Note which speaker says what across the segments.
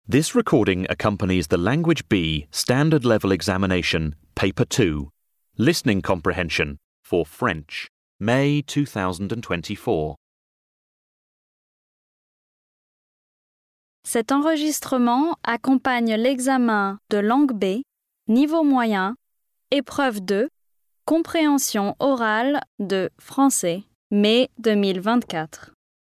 Speaker 1: This recording accompanies the Language B Standard Level Examination, Paper 2, Listening Comprehension for French, May 2024.
Speaker 2: Cet enregistrement accompagne l'examen de langue B, niveau moyen, épreuve 2, compréhension orale de français, mai 2024.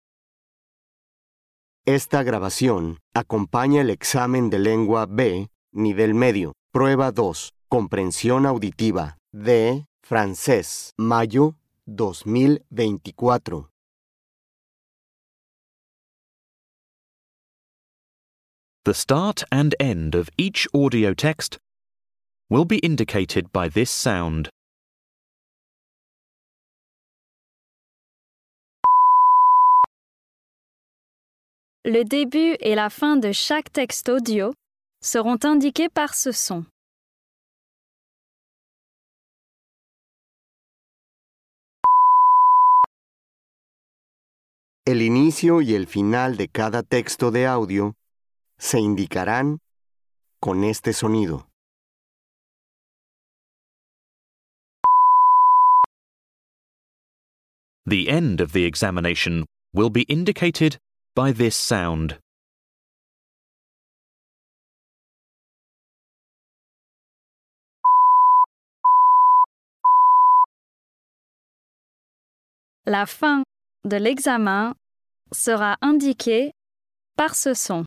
Speaker 3: Esta grabación acompaña el examen de lengua B, nivel medio, prueba 2, comprensión auditiva, de francés, mayo 2024.
Speaker 1: The start and end of each audio text will be indicated by this sound.
Speaker 2: Le début et la fin de chaque texte audio seront indiqués par ce son.
Speaker 3: El inicio y el final de cada texto de audio se indicarán con este sonido.
Speaker 1: The end of the examination will be indicated by this sound.
Speaker 2: La fin de l'examen sera indiquée par ce son.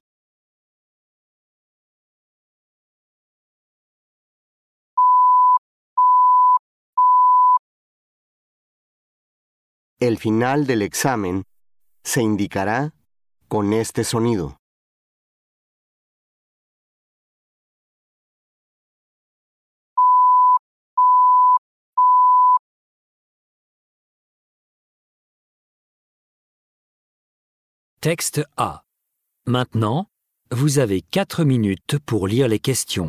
Speaker 3: El final del examen se indicará con este sonido.
Speaker 4: Texte A. Maintenant, vous avez 4 minutes pour lire les questions.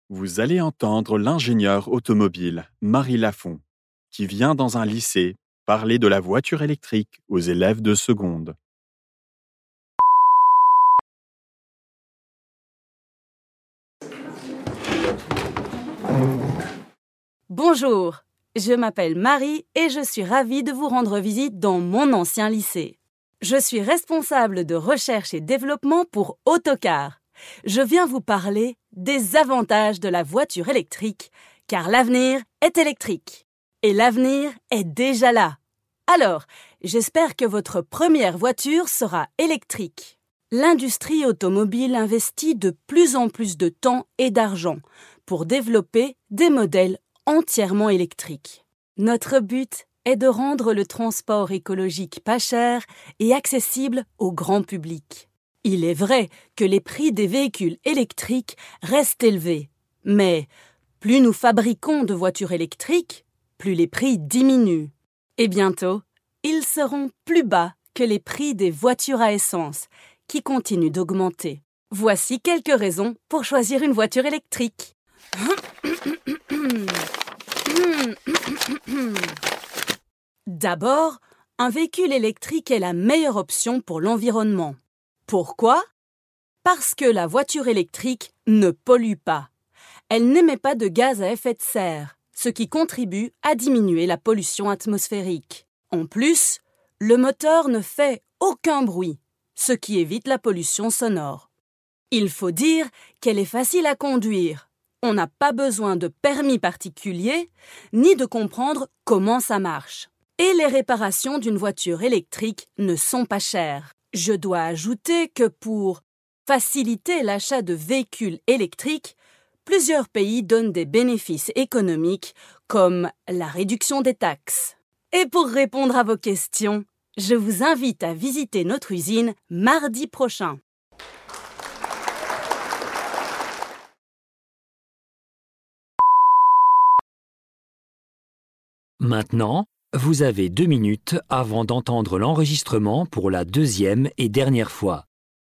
Speaker 5: Vous allez entendre l'ingénieure automobile Marie Lafont, qui vient dans un lycée parler de la voiture électrique aux élèves de seconde.
Speaker 6: Bonjour, je m'appelle Marie et je suis ravie de vous rendre visite dans mon ancien lycée. Je suis responsable de recherche et développement pour Autocar. Je viens vous parler des avantages de la voiture électrique, car l'avenir est électrique. Et l'avenir est déjà là. Alors, j'espère que votre première voiture sera électrique. L'industrie automobile investit de plus en plus de temps et d'argent pour développer des modèles entièrement électriques. Notre but est de rendre le transport écologique pas cher et accessible au grand public. Il est vrai que les prix des véhicules électriques restent élevés, mais plus nous fabriquons de voitures électriques, plus les prix diminuent. Et bientôt, ils seront plus bas que les prix des voitures à essence, qui continuent d'augmenter. Voici quelques raisons pour choisir une voiture électrique. D'abord, un véhicule électrique est la meilleure option pour l'environnement. Pourquoi ? Parce que la voiture électrique ne pollue pas. Elle n'émet pas de gaz à effet de serre, ce qui contribue à diminuer la pollution atmosphérique. En plus, le moteur ne fait aucun bruit, ce qui évite la pollution sonore. Il faut dire qu'elle est facile à conduire. On n'a pas besoin de permis particulier, ni de comprendre comment ça marche. Et les réparations d'une voiture électrique ne sont pas chères. Je dois ajouter que pour faciliter l'achat de véhicules électriques, plusieurs pays donnent des bénéfices économiques comme la réduction des taxes. Et pour répondre à vos questions, je vous invite à visiter notre usine mardi prochain.
Speaker 4: Maintenant, vous avez 2 minutes avant d'entendre l'enregistrement pour la deuxième et dernière fois.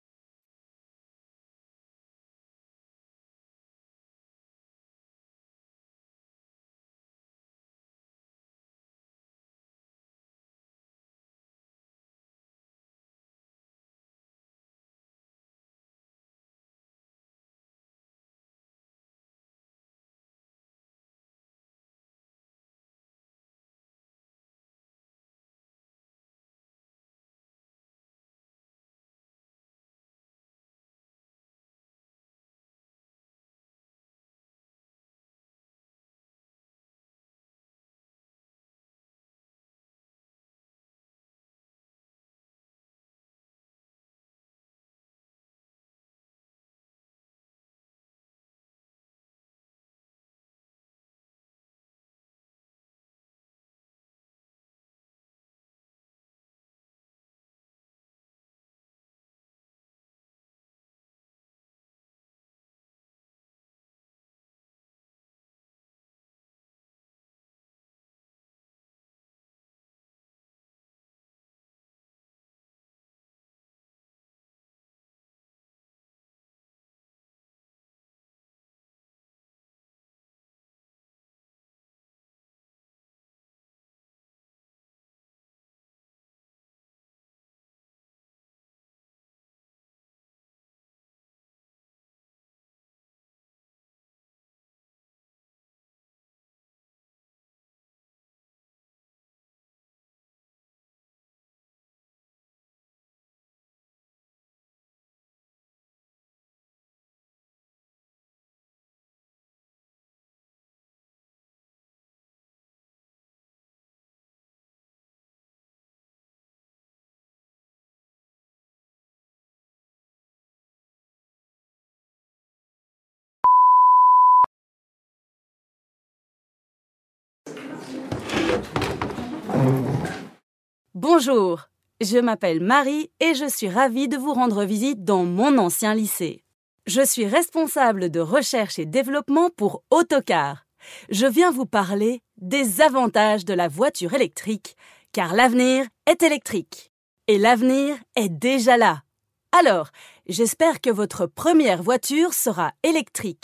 Speaker 6: Bonjour, je m'appelle Marie et je suis ravie de vous rendre visite dans mon ancien lycée. Je suis responsable de recherche et développement pour Autocar. Je viens vous parler des avantages de la voiture électrique, car l'avenir est électrique. Et l'avenir est déjà là. Alors, j'espère que votre première voiture sera électrique.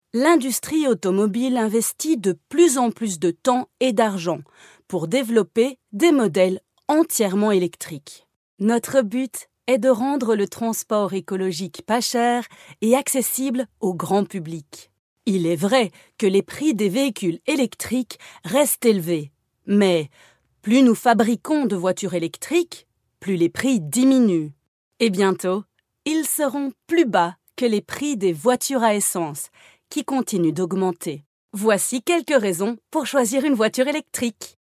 Speaker 6: L'industrie automobile investit de plus en plus de temps et d'argent pour développer des modèles entièrement électriques. Notre but est de rendre le transport écologique pas cher et accessible au grand public. Il est vrai que les prix des véhicules électriques restent élevés, mais plus nous fabriquons de voitures électriques, plus les prix diminuent. Et bientôt, ils seront plus bas que les prix des voitures à essence, qui continuent d'augmenter. Voici quelques raisons pour choisir une voiture électrique.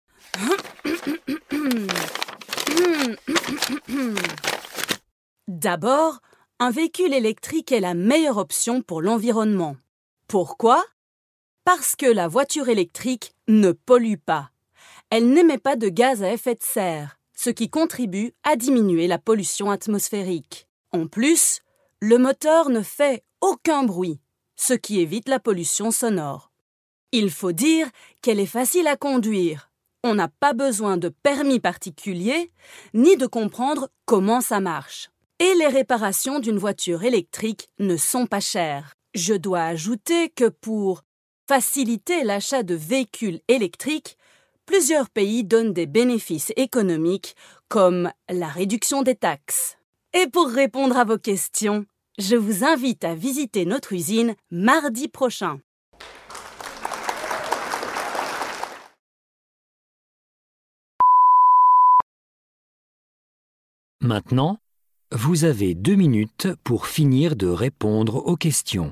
Speaker 6: D'abord, un véhicule électrique est la meilleure option pour l'environnement. Pourquoi? Parce que la voiture électrique ne pollue pas. Elle n'émet pas de gaz à effet de serre, ce qui contribue à diminuer la pollution atmosphérique. En plus, le moteur ne fait aucun bruit, ce qui évite la pollution sonore. Il faut dire qu'elle est facile à conduire. On n'a pas besoin de permis particulier, ni de comprendre comment ça marche. Et les réparations d'une voiture électrique ne sont pas chères. Je dois ajouter que pour faciliter l'achat de véhicules électriques, plusieurs pays donnent des bénéfices économiques comme la réduction des taxes. Et pour répondre à vos questions, je vous invite à visiter notre usine mardi prochain.
Speaker 4: Maintenant, vous avez 2 minutes pour finir de répondre aux questions.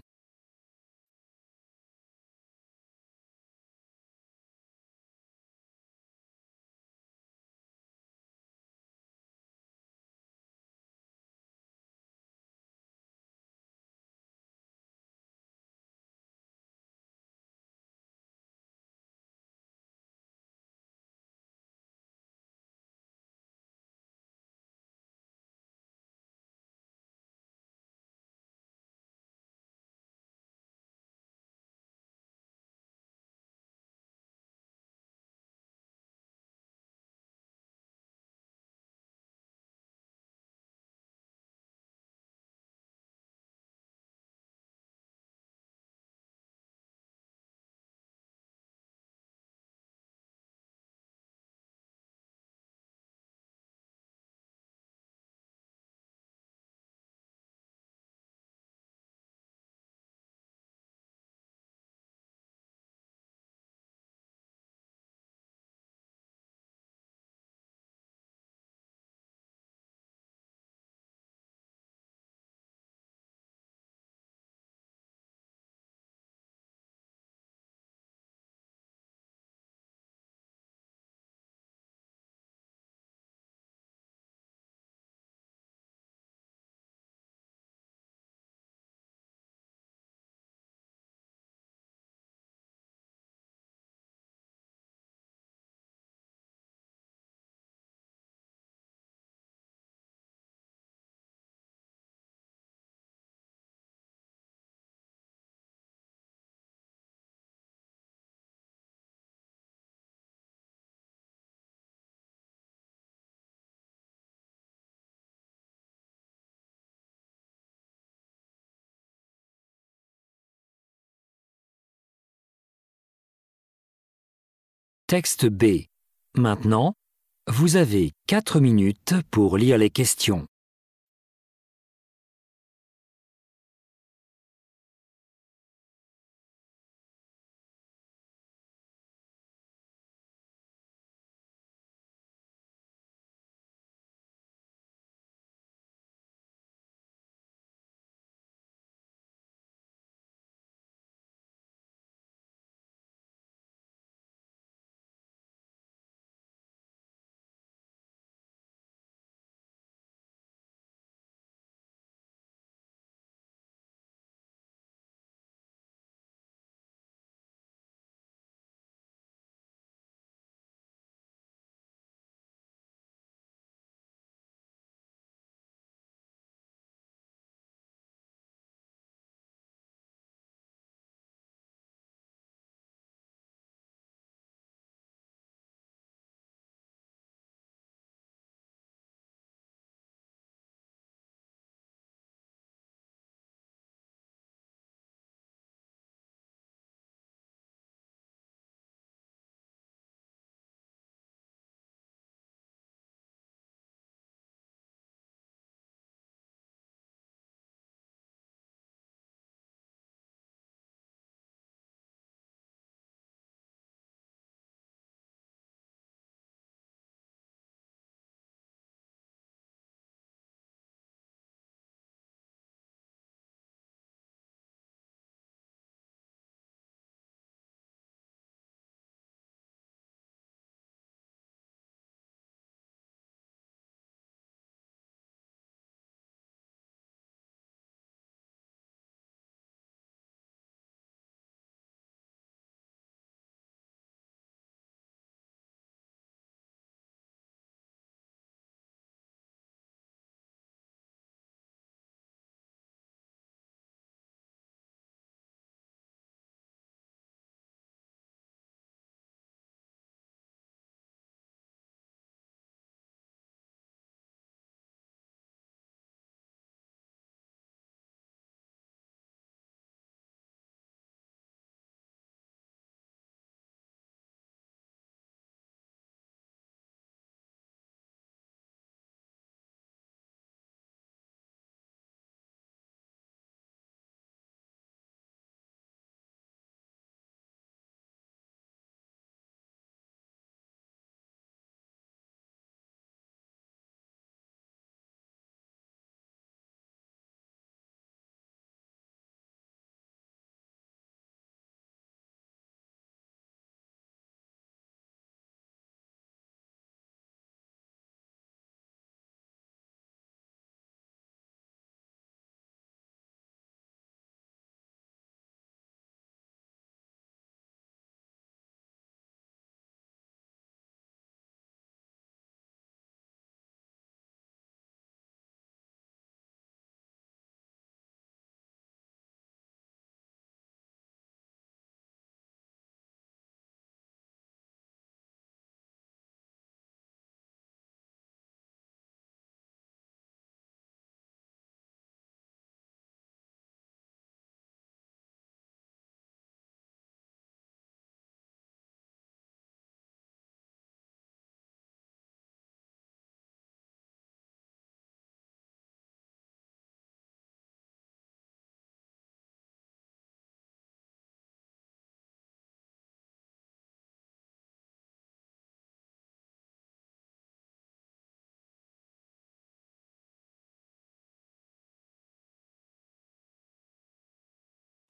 Speaker 4: Texte B. Maintenant, vous avez 4 minutes pour lire les questions.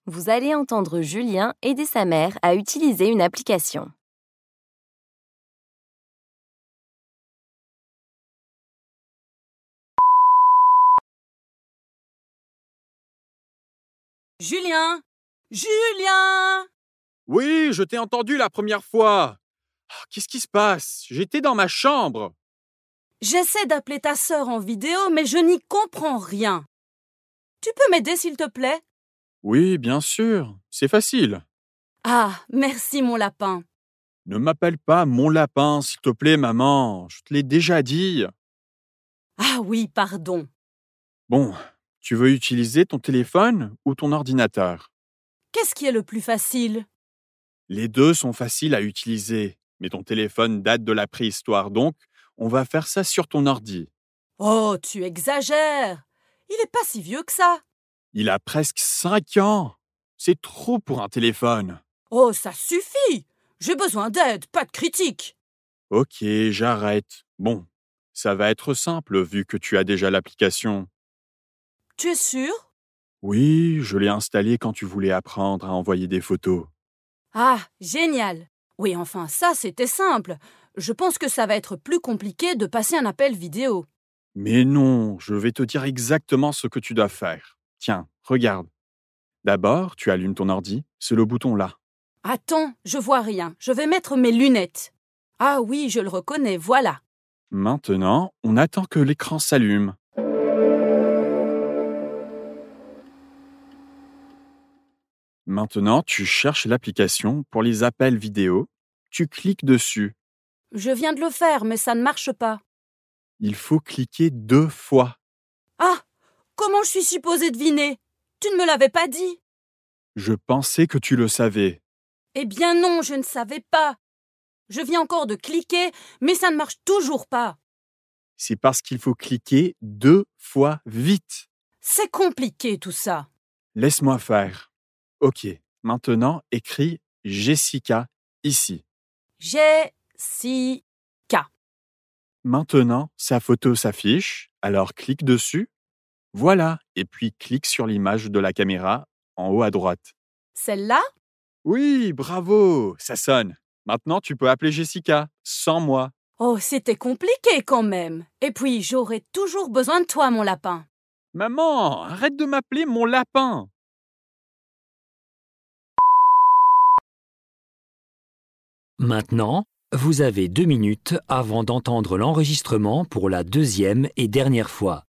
Speaker 7: Vous allez entendre Julien aider sa mère à utiliser une application.
Speaker 6: Julien! Julien!
Speaker 5: Oui, je t'ai entendu la première fois. Qu'est-ce qui se passe? J'étais dans ma chambre.
Speaker 6: J'essaie d'appeler ta sœur en vidéo, mais je n'y comprends rien. Tu peux m'aider, s'il te plaît?
Speaker 5: Oui, bien sûr, c'est facile.
Speaker 6: Ah, merci, mon lapin.
Speaker 5: Ne m'appelle pas mon lapin, s'il te plaît, maman. Je te l'ai déjà dit.
Speaker 6: Ah oui, pardon.
Speaker 5: Bon, tu veux utiliser ton téléphone ou ton ordinateur?
Speaker 6: Qu'est-ce qui est le plus facile?
Speaker 5: Les deux sont faciles à utiliser, mais ton téléphone date de la préhistoire, donc on va faire ça sur ton ordi.
Speaker 6: Oh, tu exagères. Il n'est pas si vieux que ça.
Speaker 5: Il a presque 5 ans. C'est trop pour un téléphone.
Speaker 6: Oh, ça suffit. J'ai besoin d'aide, pas de critique.
Speaker 5: Ok, j'arrête. Bon, ça va être simple vu que tu as déjà l'application.
Speaker 6: Tu es sûr?
Speaker 5: Oui, je l'ai installée quand tu voulais apprendre à envoyer des photos.
Speaker 6: Ah, génial. Oui, enfin, ça, c'était simple. Je pense que ça va être plus compliqué de passer un appel vidéo.
Speaker 5: Mais non, je vais te dire exactement ce que tu dois faire. Tiens, regarde. D'abord, tu allumes ton ordi, c'est le bouton là.
Speaker 6: Attends, je vois rien. Je vais mettre mes lunettes. Ah oui, je le reconnais, voilà.
Speaker 5: Maintenant, on attend que l'écran s'allume. Maintenant, tu cherches l'application pour les appels vidéo. Tu cliques dessus.
Speaker 6: Je viens de le faire, mais ça ne marche pas.
Speaker 5: Il faut cliquer 2 fois.
Speaker 6: Ah, comment je suis supposée deviner? Tu ne me l'avais pas dit.
Speaker 5: Je pensais que tu le savais.
Speaker 6: Eh bien non, je ne savais pas. Je viens encore de cliquer, mais ça ne marche toujours pas.
Speaker 5: C'est parce qu'il faut cliquer 2 fois vite.
Speaker 6: C'est compliqué tout ça.
Speaker 5: Laisse-moi faire. Ok, maintenant écris Jessica ici.
Speaker 6: Jessica.
Speaker 5: Maintenant, sa photo s'affiche, alors clique dessus. Voilà, et puis clique sur l'image de la caméra en haut à droite.
Speaker 6: Celle-là?
Speaker 5: Oui, bravo, ça sonne. Maintenant, tu peux appeler Jessica, sans moi.
Speaker 6: Oh, c'était compliqué quand même. Et puis, j'aurai toujours besoin de toi, mon lapin.
Speaker 5: Maman, arrête de m'appeler mon lapin.
Speaker 4: Maintenant, vous avez 2 minutes avant d'entendre l'enregistrement pour la deuxième et dernière fois.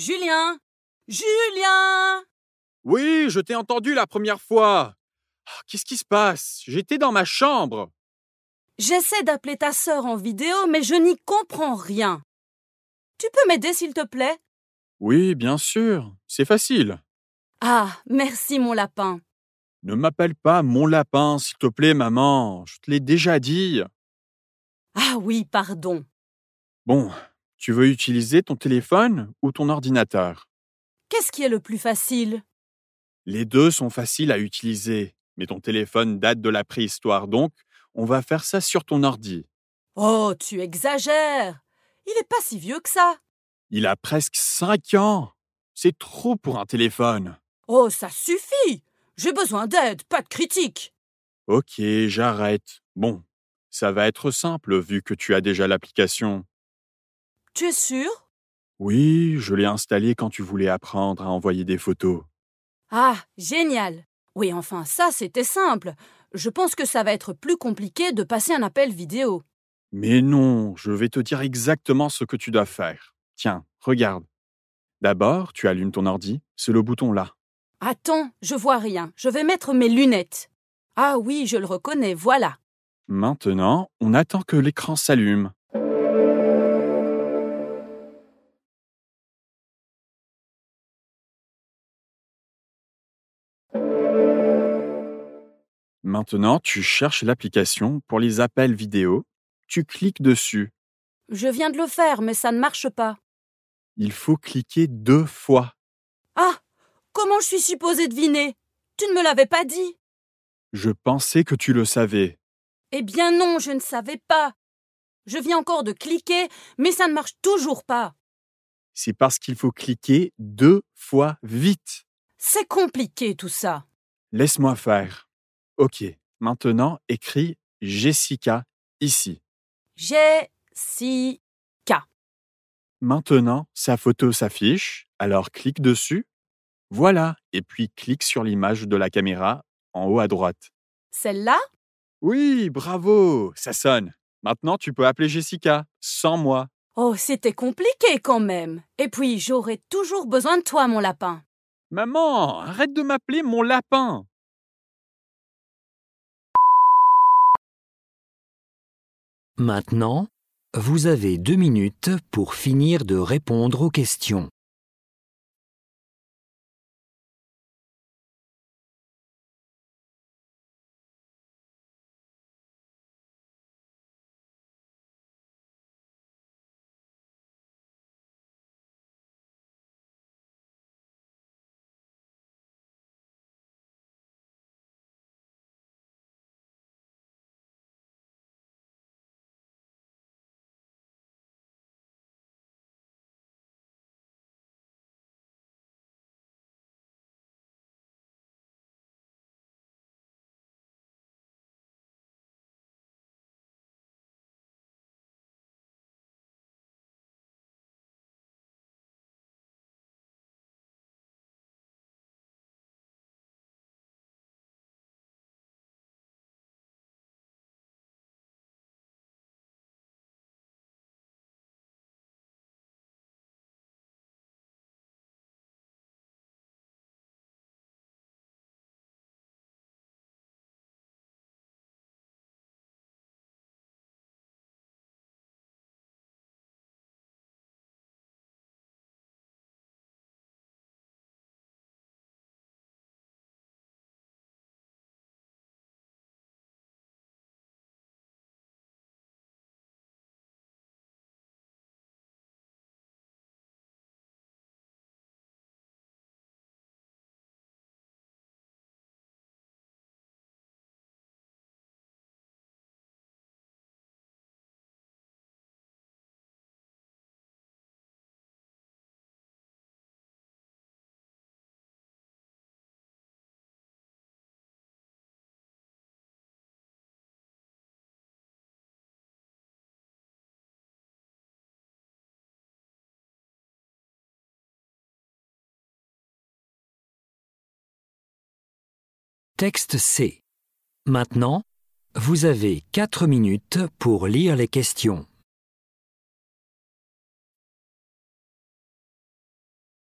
Speaker 6: Julien! Julien!
Speaker 5: Oui, je t'ai entendu la première fois. Qu'est-ce qui se passe? J'étais dans ma chambre.
Speaker 6: J'essaie d'appeler ta sœur en vidéo, mais je n'y comprends rien. Tu peux m'aider, s'il te plaît?
Speaker 5: Oui, bien sûr, c'est facile.
Speaker 6: Ah, merci, mon lapin.
Speaker 5: Ne m'appelle pas mon lapin, s'il te plaît, maman. Je te l'ai déjà dit.
Speaker 6: Ah oui, pardon.
Speaker 5: Bon, tu veux utiliser ton téléphone ou ton ordinateur?
Speaker 6: Qu'est-ce qui est le plus facile?
Speaker 5: Les deux sont faciles à utiliser, mais ton téléphone date de la préhistoire, donc on va faire ça sur ton ordi.
Speaker 6: Oh, tu exagères. Il n'est pas si vieux que ça.
Speaker 5: Il a presque 5 ans. C'est trop pour un téléphone.
Speaker 6: Oh, ça suffit. J'ai besoin d'aide, pas de critique.
Speaker 5: Ok, j'arrête. Bon, ça va être simple vu que tu as déjà l'application.
Speaker 6: Tu es sûr?
Speaker 5: Oui, je l'ai installée quand tu voulais apprendre à envoyer des photos.
Speaker 6: Ah, génial. Oui, enfin, ça, c'était simple. Je pense que ça va être plus compliqué de passer un appel vidéo.
Speaker 5: Mais non, je vais te dire exactement ce que tu dois faire. Tiens, regarde. D'abord, tu allumes ton ordi, c'est le bouton là.
Speaker 6: Attends, je vois rien. Je vais mettre mes lunettes. Ah oui, je le reconnais, voilà.
Speaker 5: Maintenant, on attend que l'écran s'allume. Maintenant, tu cherches l'application pour les appels vidéo. Tu cliques dessus.
Speaker 6: Je viens de le faire, mais ça ne marche pas.
Speaker 5: Il faut cliquer 2 fois.
Speaker 6: Ah, comment je suis supposée deviner? Tu ne me l'avais pas dit.
Speaker 5: Je pensais que tu le savais.
Speaker 6: Eh bien non, je ne savais pas. Je viens encore de cliquer, mais ça ne marche toujours pas.
Speaker 5: C'est parce qu'il faut cliquer 2 fois vite.
Speaker 6: C'est compliqué tout ça.
Speaker 5: Laisse-moi faire. Ok, maintenant écris Jessica ici.
Speaker 6: Jessica.
Speaker 5: Maintenant, sa photo s'affiche, alors clique dessus. Voilà, et puis clique sur l'image de la caméra en haut à droite.
Speaker 6: Celle-là?
Speaker 5: Oui, bravo, ça sonne. Maintenant, tu peux appeler Jessica, sans moi.
Speaker 6: Oh, c'était compliqué quand même. Et puis, j'aurai toujours besoin de toi, mon lapin.
Speaker 5: Maman, arrête de m'appeler mon lapin.
Speaker 4: Maintenant, vous avez 2 minutes pour finir de répondre aux questions. Texte C. Maintenant, vous avez 4 minutes pour lire les questions.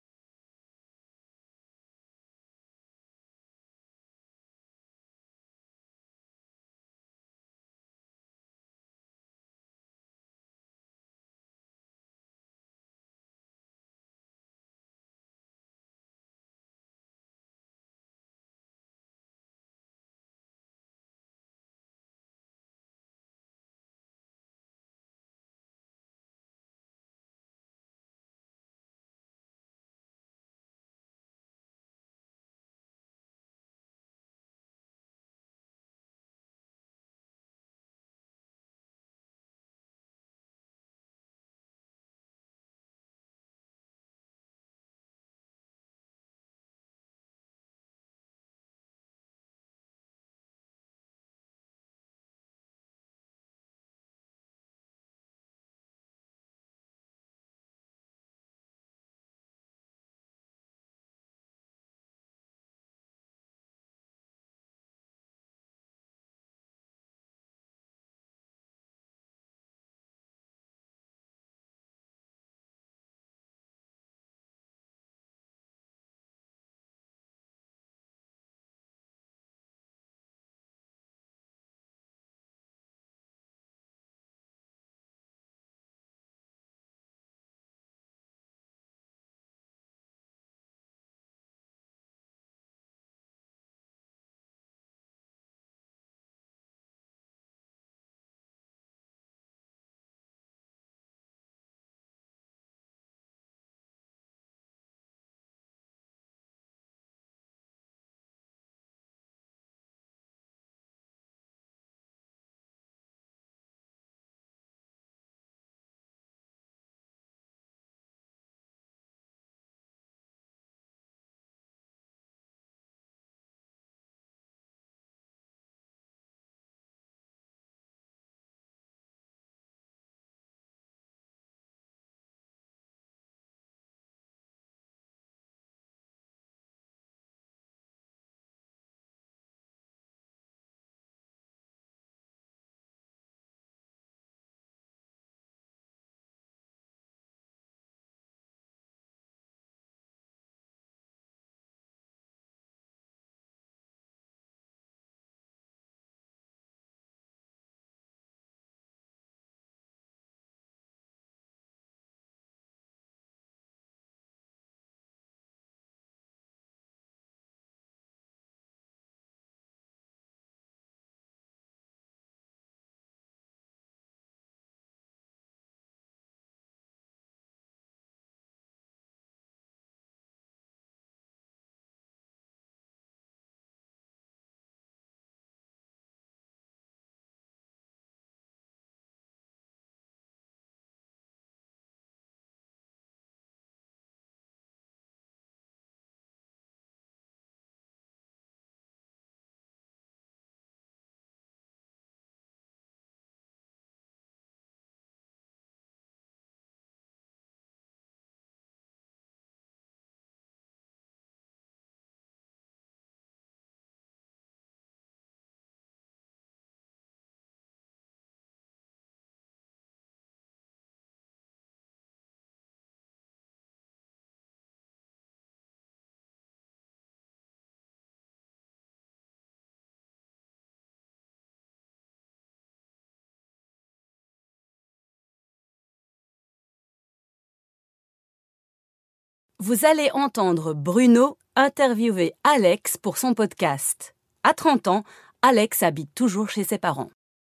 Speaker 6: Vous allez entendre Bruno interviewer Alex pour son podcast. À 30 ans, Alex habite toujours chez ses parents.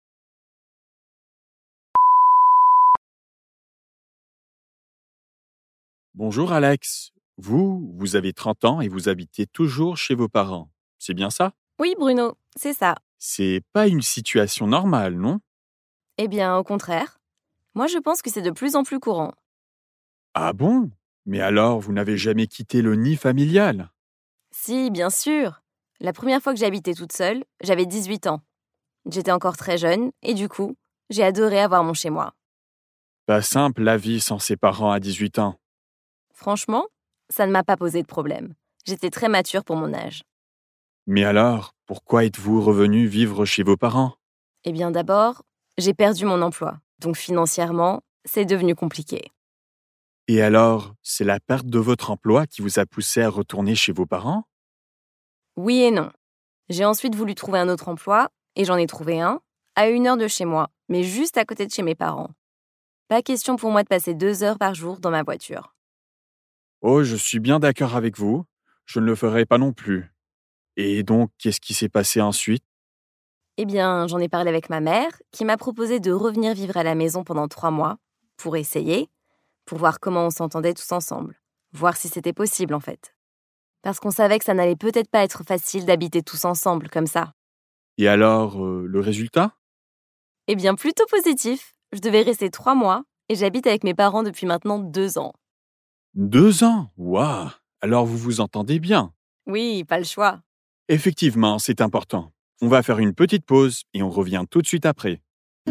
Speaker 5: Bonjour Alex. Vous avez 30 ans et vous habitez toujours chez vos parents. C'est bien ça?
Speaker 7: Oui, Bruno, c'est ça.
Speaker 5: C'est pas une situation normale, non?
Speaker 7: Eh bien, au contraire. Moi, je pense que c'est de plus en plus courant.
Speaker 5: Ah bon? Mais alors, vous n'avez jamais quitté le nid familial?
Speaker 7: Si, bien sûr. La première fois que j'ai habité toute seule, j'avais 18 ans. J'étais encore très jeune et du coup, j'ai adoré avoir mon chez-moi.
Speaker 5: Pas simple la vie sans ses parents à 18 ans.
Speaker 7: Franchement, ça ne m'a pas posé de problème. J'étais très mature pour mon âge.
Speaker 5: Mais alors, pourquoi êtes-vous revenu vivre chez vos parents?
Speaker 7: Eh bien d'abord, j'ai perdu mon emploi. Donc financièrement, c'est devenu compliqué.
Speaker 5: Et alors, c'est la perte de votre emploi qui vous a poussé à retourner chez vos parents?
Speaker 7: Oui et non. J'ai ensuite voulu trouver un autre emploi et j'en ai trouvé un, à 1 heure de chez moi, mais juste à côté de chez mes parents. Pas question pour moi de passer 2 heures par jour dans ma voiture.
Speaker 5: Oh, je suis bien d'accord avec vous. Je ne le ferai pas non plus. Et donc, qu'est-ce qui s'est passé ensuite?
Speaker 7: Eh bien, j'en ai parlé avec ma mère, qui m'a proposé de revenir vivre à la maison pendant 3 mois, pour essayer, pour voir comment on s'entendait tous ensemble, voir si c'était possible en fait. Parce qu'on savait que ça n'allait peut-être pas être facile d'habiter tous ensemble comme ça.
Speaker 5: Et alors, le résultat?
Speaker 7: Eh bien, plutôt positif. Je devais rester 3 mois et j'habite avec mes parents depuis maintenant 2 ans.
Speaker 5: 2 ans? Waouh! Alors vous vous entendez bien.
Speaker 7: Oui, pas le choix.
Speaker 5: Effectivement, c'est important. On va faire une petite pause et on revient tout de suite après.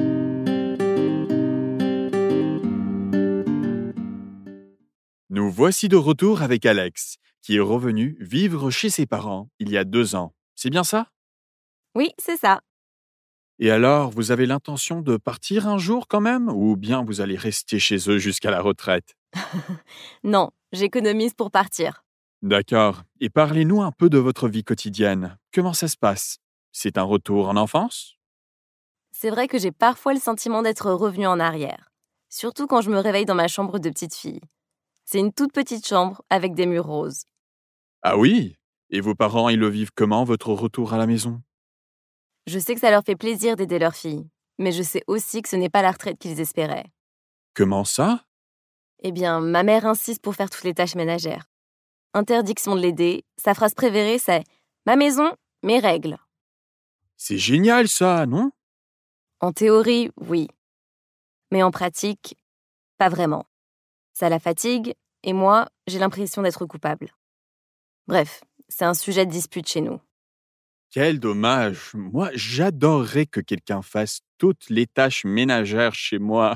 Speaker 5: Nous voici de retour avec Alex, qui est revenu vivre chez ses parents il y a 2 ans. C'est bien ça?
Speaker 7: Oui, c'est ça.
Speaker 5: Et alors, vous avez l'intention de partir un jour quand même, ou bien vous allez rester chez eux jusqu'à la retraite?
Speaker 7: Non, j'économise pour partir.
Speaker 5: D'accord. Et parlez-nous un peu de votre vie quotidienne. Comment ça se passe? C'est un retour en enfance?
Speaker 7: C'est vrai que j'ai parfois le sentiment d'être revenue en arrière. Surtout quand je me réveille dans ma chambre de petite fille. C'est une toute petite chambre avec des murs roses.
Speaker 5: Ah oui? Et vos parents, ils le vivent comment, votre retour à la maison?
Speaker 7: Je sais que ça leur fait plaisir d'aider leur fille, mais je sais aussi que ce n'est pas la retraite qu'ils espéraient.
Speaker 5: Comment ça?
Speaker 7: Eh bien, ma mère insiste pour faire toutes les tâches ménagères. Interdiction de l'aider, sa phrase préférée c'est « Ma maison, mes règles ».
Speaker 5: C'est génial ça, non?
Speaker 7: En théorie, oui. Mais en pratique, pas vraiment. Ça la fatigue, et moi, j'ai l'impression d'être coupable. Bref, c'est un sujet de dispute chez nous.
Speaker 5: Quel dommage. Moi, j'adorerais que quelqu'un fasse toutes les tâches ménagères chez moi.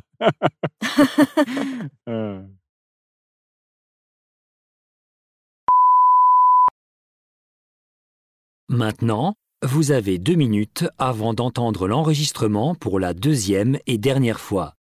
Speaker 5: Euh.
Speaker 4: Maintenant, vous avez 2 minutes avant d'entendre l'enregistrement pour la deuxième et dernière fois.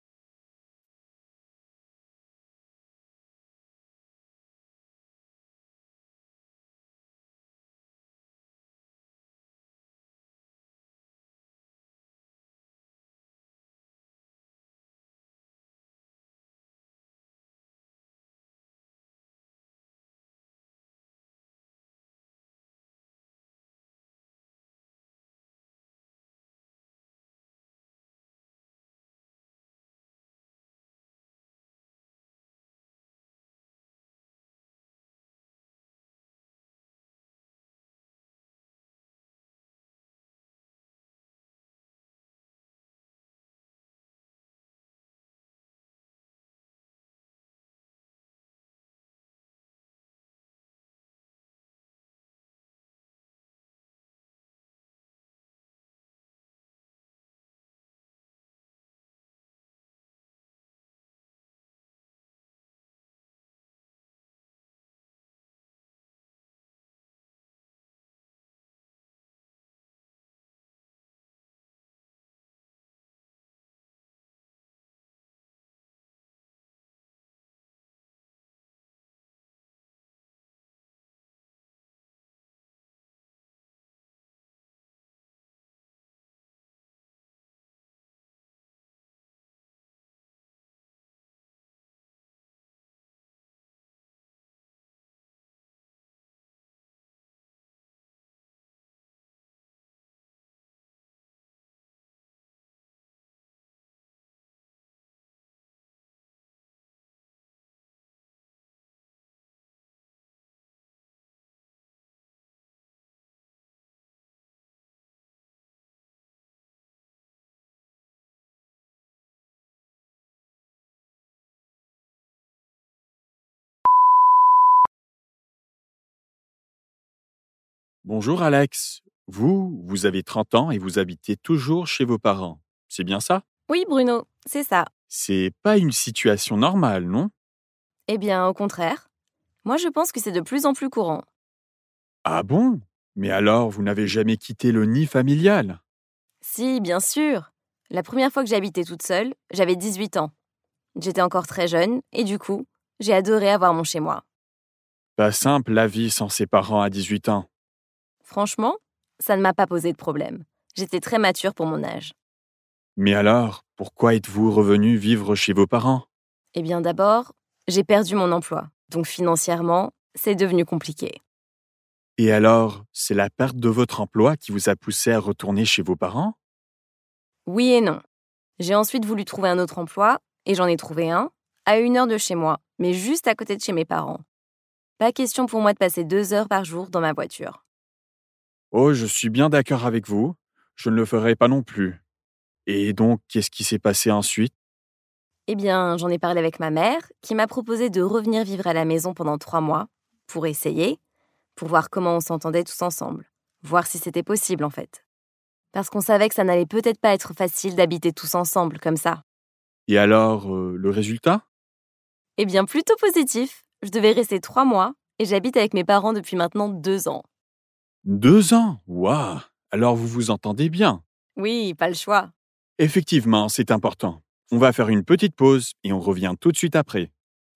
Speaker 5: Bonjour Alex. Vous avez 30 ans et vous habitez toujours chez vos parents. C'est bien ça?
Speaker 7: Oui, Bruno, c'est ça.
Speaker 5: C'est pas une situation normale, non?
Speaker 7: Eh bien, au contraire. Moi, je pense que c'est de plus en plus courant.
Speaker 5: Ah bon? Mais alors, vous n'avez jamais quitté le nid familial?
Speaker 7: Si, bien sûr. La première fois que j'ai habité toute seule, j'avais 18 ans. J'étais encore très jeune et du coup, j'ai adoré avoir mon chez-moi.
Speaker 5: Pas simple la vie sans ses parents à 18 ans.
Speaker 7: Franchement, ça ne m'a pas posé de problème. J'étais très mature pour mon âge.
Speaker 5: Mais alors, pourquoi êtes-vous revenu vivre chez vos parents?
Speaker 7: Eh bien d'abord, j'ai perdu mon emploi. Donc financièrement, c'est devenu compliqué.
Speaker 5: Et alors, c'est la perte de votre emploi qui vous a poussé à retourner chez vos parents?
Speaker 7: Oui et non. J'ai ensuite voulu trouver un autre emploi et j'en ai trouvé un, à 1 heure de chez moi, mais juste à côté de chez mes parents. Pas question pour moi de passer 2 heures par jour dans ma voiture.
Speaker 5: Oh, je suis bien d'accord avec vous. Je ne le ferai pas non plus. Et donc, qu'est-ce qui s'est passé ensuite?
Speaker 7: Eh bien, j'en ai parlé avec ma mère, qui m'a proposé de revenir vivre à la maison pendant 3 mois, pour essayer, pour voir comment on s'entendait tous ensemble, voir si c'était possible en fait. Parce qu'on savait que ça n'allait peut-être pas être facile d'habiter tous ensemble comme ça.
Speaker 5: Et alors, le résultat?
Speaker 7: Eh bien, plutôt positif. Je devais rester 3 mois et j'habite avec mes parents depuis maintenant 2 ans.
Speaker 5: 2 ans? Waouh! Alors vous vous entendez bien.
Speaker 7: Oui, pas le choix.
Speaker 5: Effectivement, c'est important. On va faire une petite pause et on revient tout de suite après.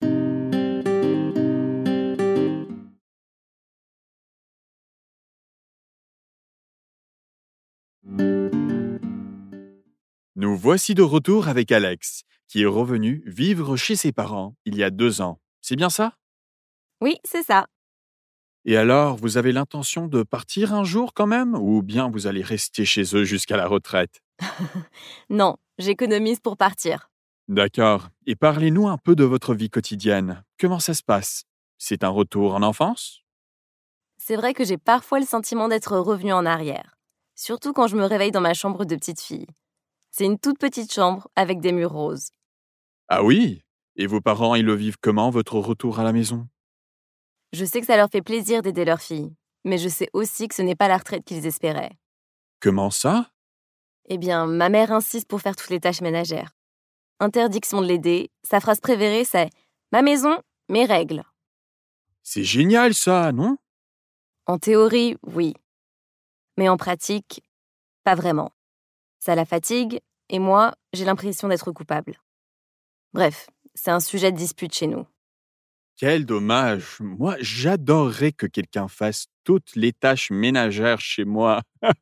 Speaker 5: Nous voici de retour avec Alex, qui est revenu vivre chez ses parents il y a 2 ans. C'est bien ça?
Speaker 7: Oui, c'est ça.
Speaker 5: Et alors, vous avez l'intention de partir un jour quand même, ou bien vous allez rester chez eux jusqu'à la retraite?
Speaker 7: Non, j'économise pour partir.
Speaker 5: D'accord. Et parlez-nous un peu de votre vie quotidienne. Comment ça se passe? C'est un retour en enfance?
Speaker 7: C'est vrai que j'ai parfois le sentiment d'être revenue en arrière. Surtout quand je me réveille dans ma chambre de petite fille. C'est une toute petite chambre avec des murs roses.
Speaker 5: Ah oui? Et vos parents, ils le vivent comment, votre retour à la maison?
Speaker 7: Je sais que ça leur fait plaisir d'aider leur fille, mais je sais aussi que ce n'est pas la retraite qu'ils espéraient.
Speaker 5: Comment ça?
Speaker 7: Eh bien, ma mère insiste pour faire toutes les tâches ménagères. Interdiction de l'aider, sa phrase préférée c'est « Ma maison, mes règles ».
Speaker 5: C'est génial ça, non?
Speaker 7: En théorie, oui. Mais en pratique, pas vraiment. Ça la fatigue, et moi, j'ai l'impression d'être coupable. Bref, c'est un sujet de dispute chez nous.
Speaker 5: Quel dommage. Moi, j'adorerais que quelqu'un fasse toutes les tâches ménagères chez moi.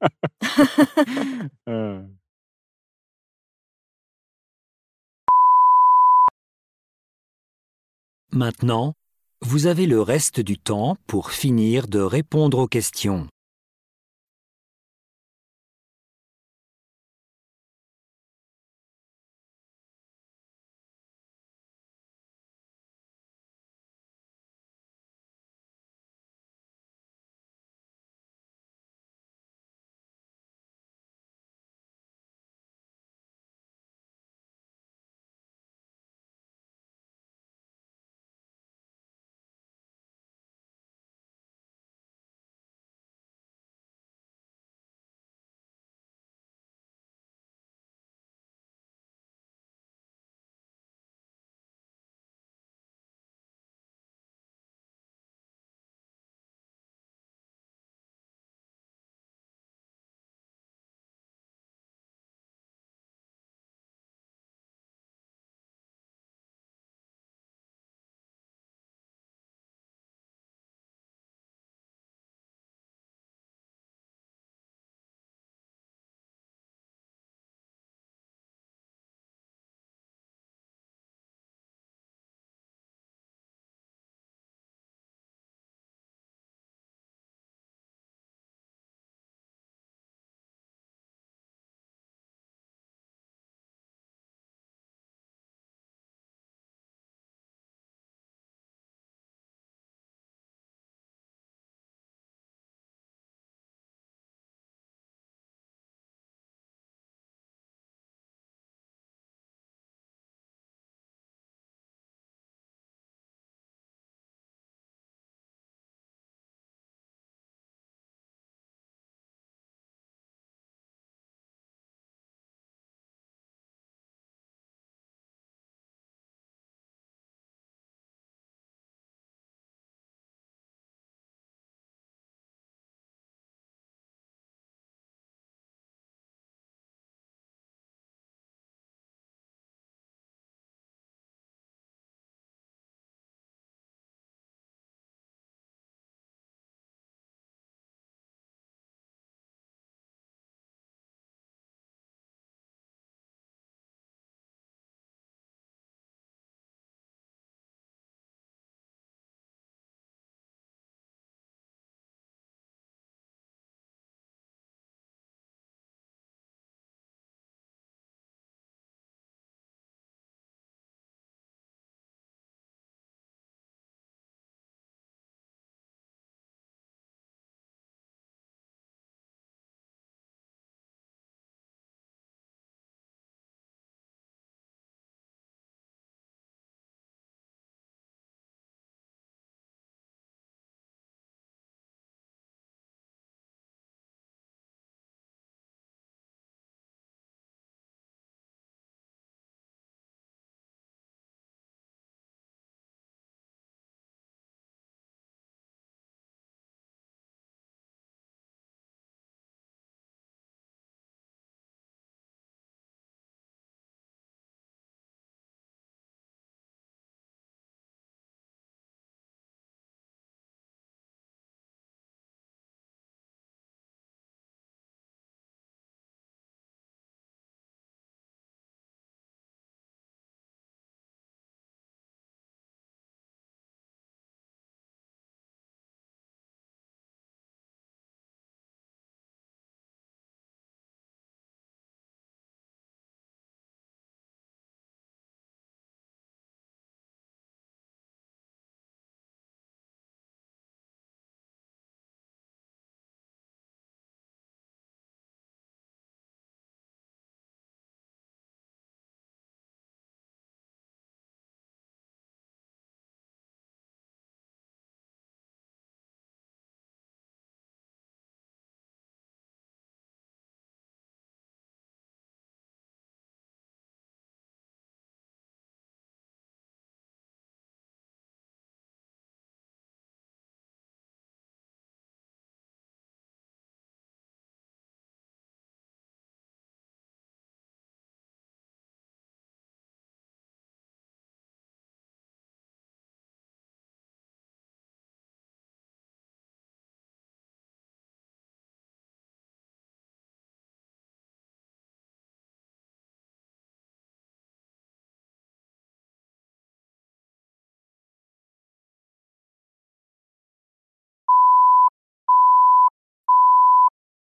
Speaker 5: Euh.
Speaker 4: Maintenant, vous avez le reste du temps pour finir de répondre aux questions.